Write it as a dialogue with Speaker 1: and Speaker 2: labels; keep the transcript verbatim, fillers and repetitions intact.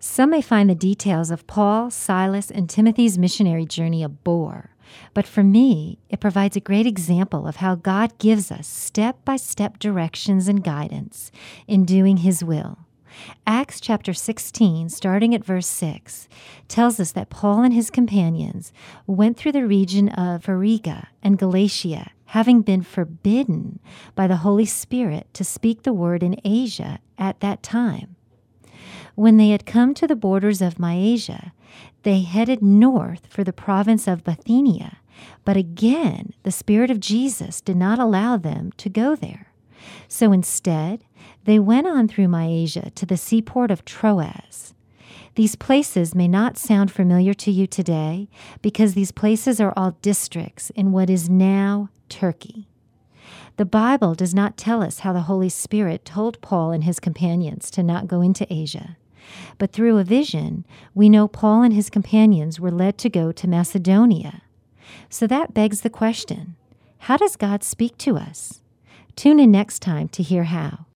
Speaker 1: Some may find the details of Paul, Silas, and Timothy's missionary journey a bore, but for me, it provides a great example of how God gives us step-by-step directions and guidance in doing His will. Acts chapter sixteen, starting at verse six, tells us that Paul and his companions went through the region of Phrygia and Galatia, having been forbidden by the Holy Spirit to speak the word in Asia at that time. When they had come to the borders of Mysia, they headed north for the province of Bithynia, but again the Spirit of Jesus did not allow them to go there. So instead, they went on through Mysia to the seaport of Troas. These places may not sound familiar to you today because these places are all districts in what is now Turkey. The Bible does not tell us how the Holy Spirit told Paul and his companions to not go into Asia. But through a vision, we know Paul and his companions were led to go to Macedonia. So that begs the question, how does God speak to us? Tune in next time to hear how.